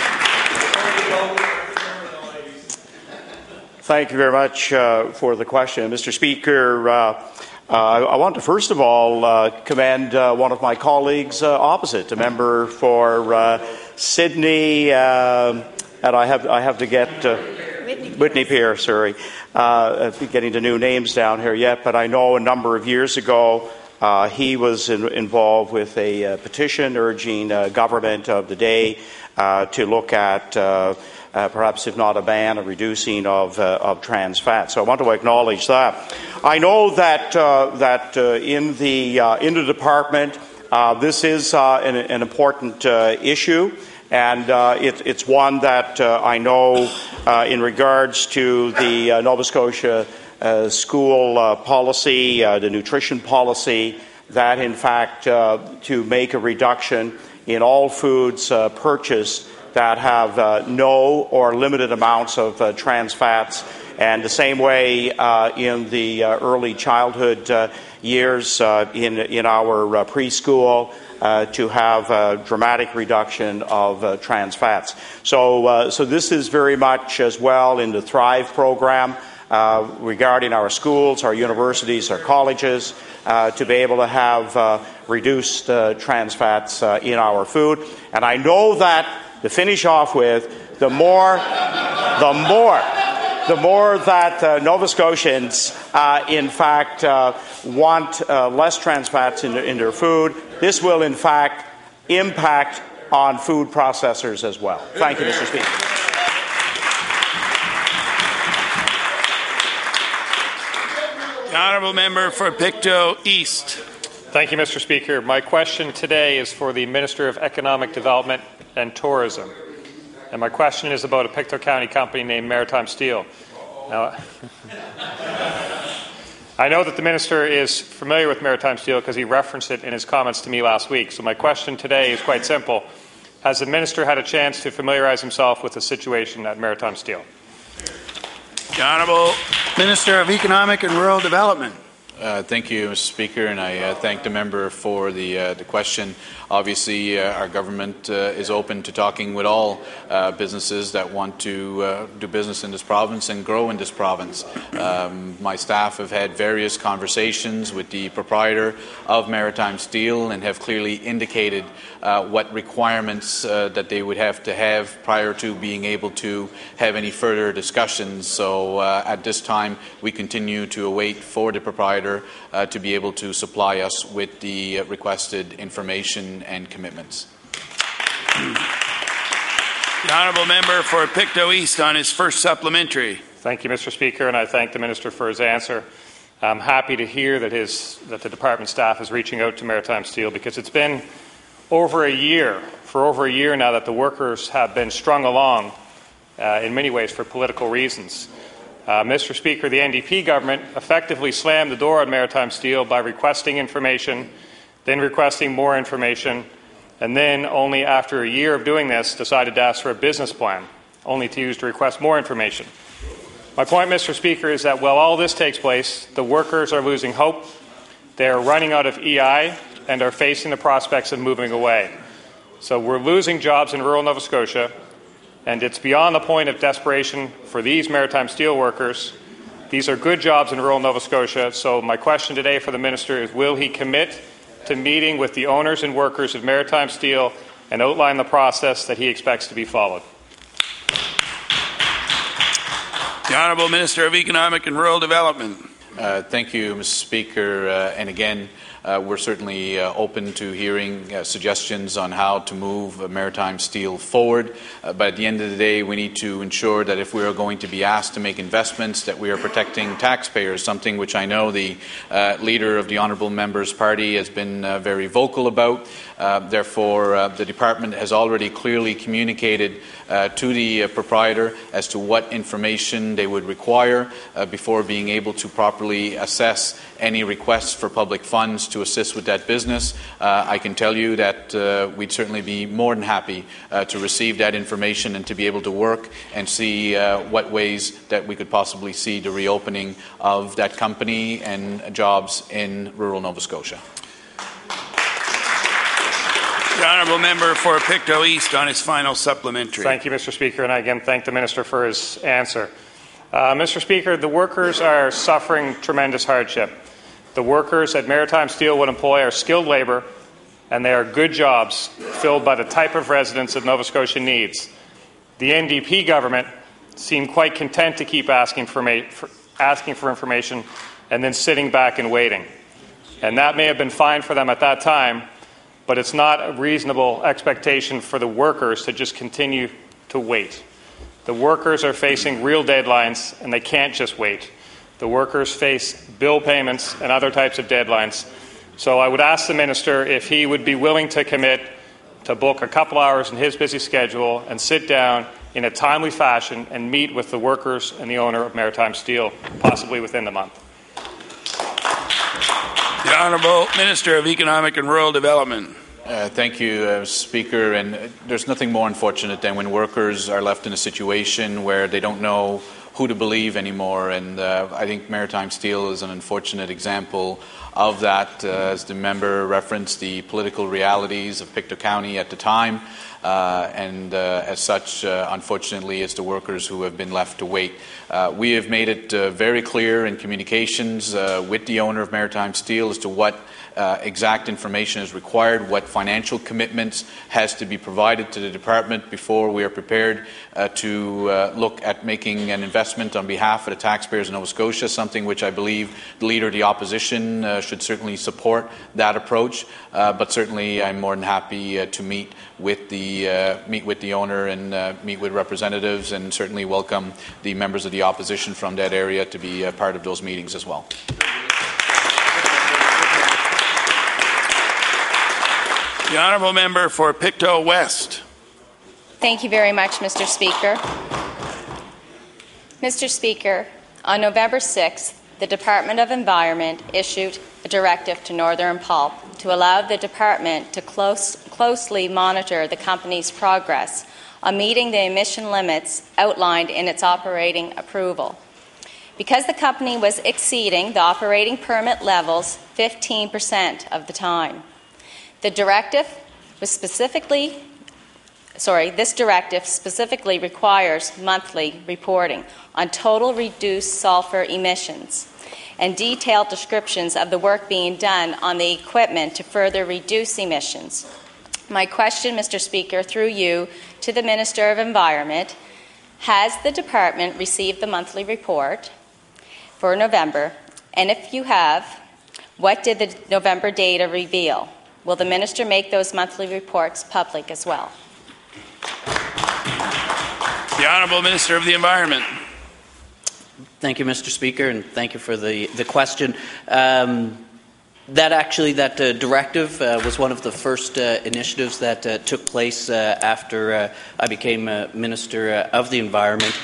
Thank you very much for the question. Mr. Speaker, I want to first of all commend one of my colleagues opposite, a member for Sydney, and I have to get Whitney Pierce, sorry. Getting the new names down here yet, but I know a number of years ago he was involved with a petition urging government of the day to look at perhaps, if not a ban, a reducing of trans fat. So I want to acknowledge that. I know that in the department, this is an important issue, and it's one that I know in regards to the Nova Scotia school policy, the nutrition policy, that in fact to make a reduction in all foods purchased that have no or limited amounts of trans fats, and the same way in the early childhood years in our preschool to have a dramatic reduction of trans fats. So this is very much as well in the Thrive program regarding our schools, our universities, our colleges, to be able to have reduced trans fats in our food. And I know that, to finish off with, the more that Nova Scotians, in fact, want less trans fats in their food, this will, in fact, impact on food processors as well. Thank you, Mr. Speaker. The Honourable Member for Pictou East. Thank you, Mr. Speaker. My question today is for the Minister of Economic Development and Tourism. And my question is about a Pictou County company named Maritime Steel. Now, I know that the Minister is familiar with Maritime Steel because he referenced it in his comments to me last week. So my question today is quite simple. Has the Minister had a chance to familiarize himself with the situation at Maritime Steel? The Honourable Minister of Economic and Rural Development. Thank you, Mr. Speaker, and I thank the member for the question. Obviously, our government is open to talking with all businesses that want to do business in this province and grow in this province. My staff have had various conversations with the proprietor of Maritime Steel and have clearly indicated what requirements that they would have to have prior to being able to have any further discussions. So at this time, we continue to await for the proprietor to be able to supply us with the requested information and commitments. The honourable member for Pictou East on his first supplementary. Thank you, Mr. Speaker, and I thank the minister for his answer. I'm happy to hear that the department staff is reaching out to Maritime Steel, because it's been over a year now that the workers have been strung along in many ways for political reasons. Mr. Speaker, the NDP government effectively slammed the door on Maritime Steel by requesting information, then requesting more information, and then only after a year of doing this decided to ask for a business plan, only to use to request more information. My point, Mr. Speaker, is that while all this takes place, the workers are losing hope, they are running out of EI, and are facing the prospects of moving away. So we're losing jobs in rural Nova Scotia, and it's beyond the point of desperation for these Maritime Steel workers. These are good jobs in rural Nova Scotia, so my question today for the minister is, will he commit to meeting with the owners and workers of Maritime Steel and outline the process that he expects to be followed? The Honourable Minister of Economic and Rural Development. Thank you, Mr. Speaker. And again, we're certainly open to hearing suggestions on how to move Maritime Steel forward. But at the end of the day, we need to ensure that if we are going to be asked to make investments, that we are protecting taxpayers, something which I know the leader of the Honourable Member's Party has been very vocal about. Therefore, the department has already clearly communicated to the proprietor as to what information they would require before being able to properly assess any requests for public funds to assist with that business. I can tell you that we'd certainly be more than happy to receive that information and to be able to work and see what ways that we could possibly see the reopening of that company and jobs in rural Nova Scotia. The Honourable Member for Pictou East on his final supplementary. Thank you, Mr. Speaker, and I again thank the minister for his answer. Mr. Speaker, the workers are suffering tremendous hardship. The workers at Maritime Steel would employ are skilled labour, and they are good jobs filled by the type of residents that Nova Scotia needs. The NDP government seemed quite content to keep asking for information and then sitting back and waiting. And that may have been fine for them at that time, but it's not a reasonable expectation for the workers to just continue to wait. The workers are facing real deadlines, and they can't just wait. The workers face bill payments and other types of deadlines. So I would ask the minister if he would be willing to commit to book a couple hours in his busy schedule and sit down in a timely fashion and meet with the workers and the owner of Maritime Steel, possibly within the month. The Honourable Minister of Economic and Rural Development. Thank you, Speaker. And there's nothing more unfortunate than when workers are left in a situation where they don't know who to believe anymore. And I think Maritime Steel is an unfortunate example of that. As the member referenced, the political realities of Pictou County at the time. And as such, unfortunately, it's the workers who have been left to wait. We have made it very clear in communications with the owner of Maritime Steel as to what exact information is required, what financial commitments has to be provided to the department before we are prepared to look at making an investment on behalf of the taxpayers of Nova Scotia, something which I believe the Leader of the Opposition should certainly support that approach. But certainly I'm more than happy to meet with the owner and meet with representatives, and certainly welcome the members of the opposition from that area to be part of those meetings as well. The Honourable Member for Pictou West. Thank you very much, Mr. Speaker. Mr. Speaker, on November 6th, the Department of Environment issued a directive to Northern Pulp to allow the department to closely monitor the company's progress on meeting the emission limits outlined in its operating approval. because the company was exceeding the operating permit levels 15% of the time. This directive specifically requires monthly reporting on total reduced sulfur emissions and detailed descriptions of the work being done on the equipment to further reduce emissions. My question, Mr. Speaker, through you to the Minister of Environment: has the department received the monthly report for November? And if you have, what did the November data reveal? Will the Minister make those monthly reports public as well? The Honourable Minister of the Environment. Thank you, Mr. Speaker, and thank you for the question. That directive was one of the first initiatives that took place after I became Minister of the Environment.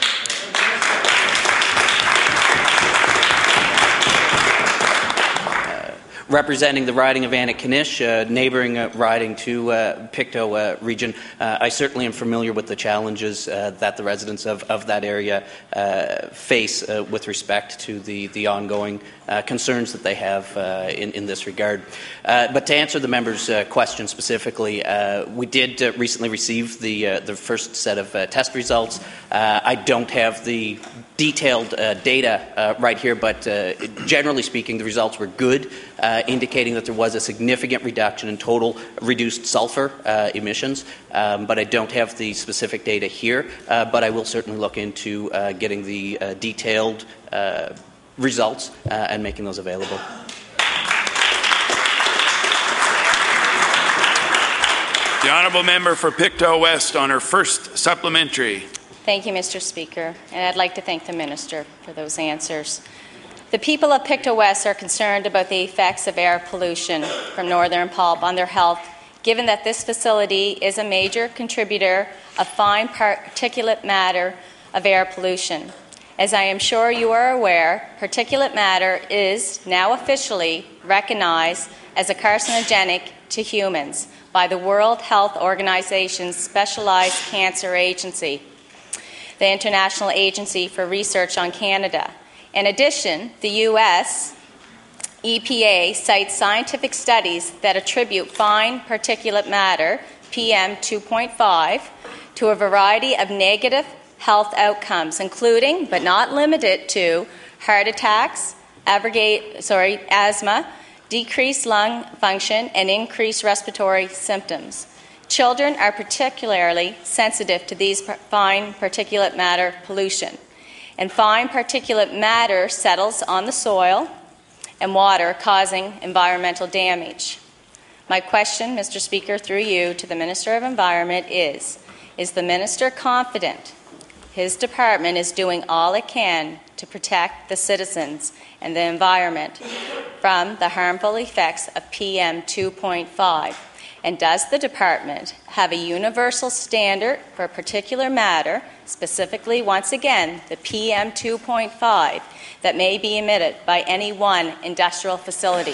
Representing the riding of Antigonish, neighbouring riding to Pictou region, I certainly am familiar with the challenges that the residents of that area face with respect to the ongoing concerns that they have in this regard. But to answer the member's question specifically, we did recently receive the first set of test results. I don't have the detailed data right here, but generally speaking, the results were good, indicating that there was a significant reduction in total reduced sulfur emissions. But I don't have the specific data here, but I will certainly look into getting the detailed results and making those available. The Honourable Member for Pictou West on her first supplementary. Thank you, Mr. Speaker, and I'd like to thank the Minister for those answers. The people of Pictou West are concerned about the effects of air pollution from northern pulp on their health, given that this facility is a major contributor of fine particulate matter of air pollution. As I am sure you are aware, particulate matter is now officially recognized as a carcinogenic to humans by the World Health Organization's Specialized Cancer Agency, the International Agency for Research on Canada. In addition, the U.S. EPA cites scientific studies that attribute fine particulate matter, PM 2.5, to a variety of negative health outcomes, including, but not limited to, heart attacks, asthma, decreased lung function, and increased respiratory symptoms. Children are particularly sensitive to these fine particulate matter pollution, and fine particulate matter settles on the soil and water, causing environmental damage. My question, Mr. Speaker, through you to the Minister of Environment is the Minister confident his department is doing all it can to protect the citizens and the environment from the harmful effects of PM 2.5? And does the department have a universal standard for particulate matter, specifically, once again, the PM 2.5, that may be emitted by any one industrial facility?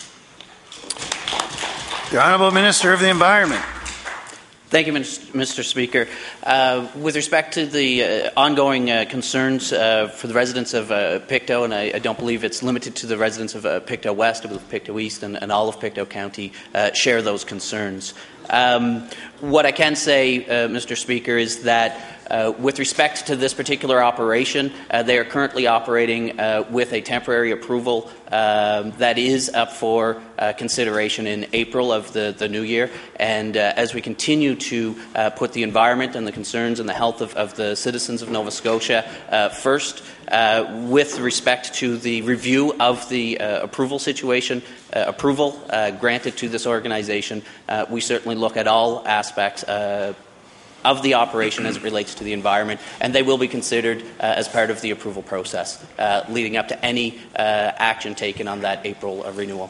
The Honourable Minister of the Environment. Thank you, Mr. Speaker. With respect to the ongoing concerns for the residents of Pictou, and I don't believe it's limited to the residents of Pictou West, I believe Pictou East and all of Pictou County share those concerns. What I can say, Mr. Speaker, is that with respect to this particular operation, they are currently operating with a temporary approval that is up for consideration in April of the new year. And as we continue to put the environment and the concerns and the health of the citizens of Nova Scotia first, with respect to the review of the approval situation, granted to this organization, we certainly look at all aspects of the operation as it relates to the environment, and they will be considered as part of the approval process leading up to any action taken on that April renewal.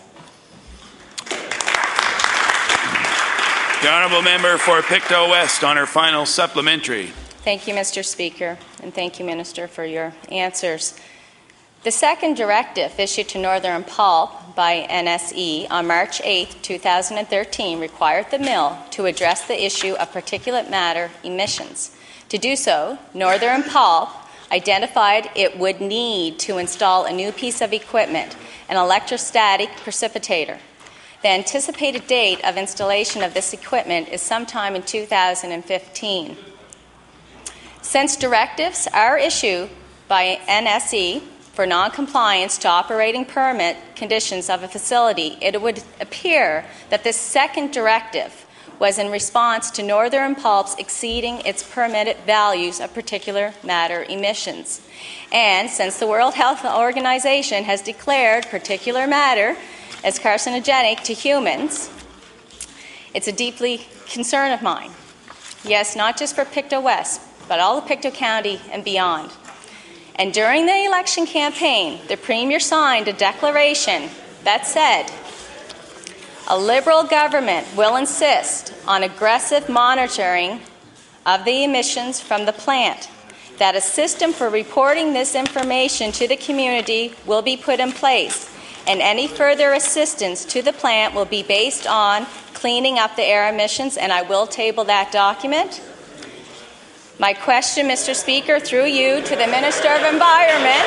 The Honourable Member for Pictou West on her final supplementary. Thank you, Mr. Speaker, and thank you, Minister, for your answers. The second directive issued to Northern Pulp by NSE on March 8, 2013 required the mill to address the issue of particulate matter emissions. To do so, Northern Pulp identified it would need to install a new piece of equipment, an electrostatic precipitator. The anticipated date of installation of this equipment is sometime in 2015. Since directives are issued by NSE for non-compliance to operating permit conditions of a facility, it would appear that this second directive was in response to Northern Pulp's exceeding its permitted values of particulate matter emissions. And since the World Health Organization has declared particulate matter as carcinogenic to humans, it's a deeply concern of mine. Yes, not just for Pictou West, but all of Pictou County and beyond. And during the election campaign, the Premier signed a declaration that said, a Liberal government will insist on aggressive monitoring of the emissions from the plant, that a system for reporting this information to the community will be put in place, and any further assistance to the plant will be based on cleaning up the air emissions, and I will table that document. My question, Mr. Speaker, through you to the Minister of Environment.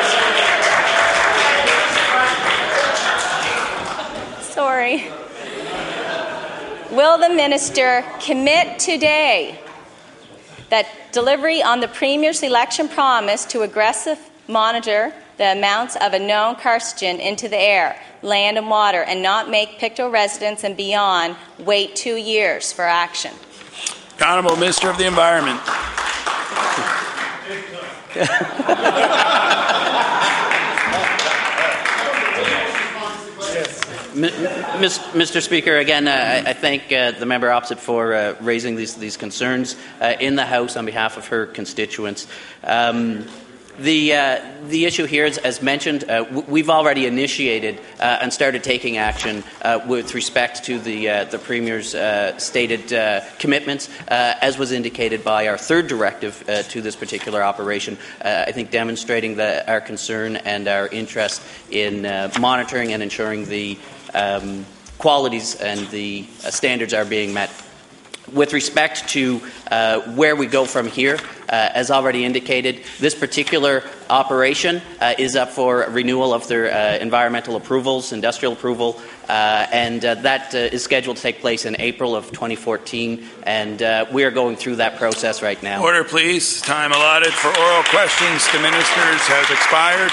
Sorry. Will the Minister commit today that delivery on the Premier's election promise to aggressive monitor the amounts of a known carcinogen into the air, land and water, and not make Pictou residents and beyond wait 2 years for action? Honourable Minister of the Environment. Mr. Speaker, again, I thank the member opposite for raising these concerns in the House on behalf of her constituents. The issue here is, as mentioned, we've already initiated and started taking action with respect to the Premier's stated commitments, as was indicated by our third directive to this particular operation, I think demonstrating our concern and our interest in monitoring and ensuring the qualities and the standards are being met. With respect to where we go from here, as already indicated, this particular operation is up for renewal of their environmental approvals, industrial approval, and that is scheduled to take place in April of 2014, and we are going through that process right now. Order, please. Time allotted for oral questions to ministers has expired.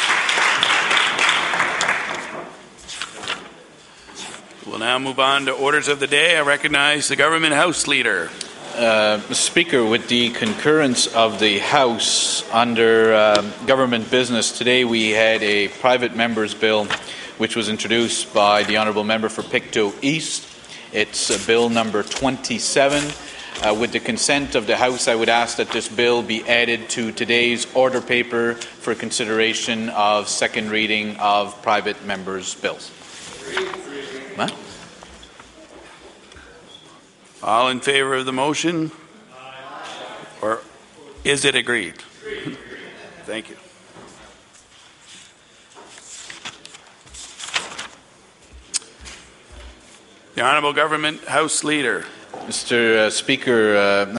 We'll now move on to orders of the day. I recognize the Government House Leader. Mr. Speaker, with the concurrence of the House under government business, today we had a private member's bill which was introduced by the Honourable Member for Pictou East. It's bill number 27. With the consent of the House, I would ask that this bill be added to today's order paper for consideration of second reading of private members' bills. What? All in favour of the motion? Or is it agreed? Thank you. The Honourable Government House Leader. Mr. Speaker,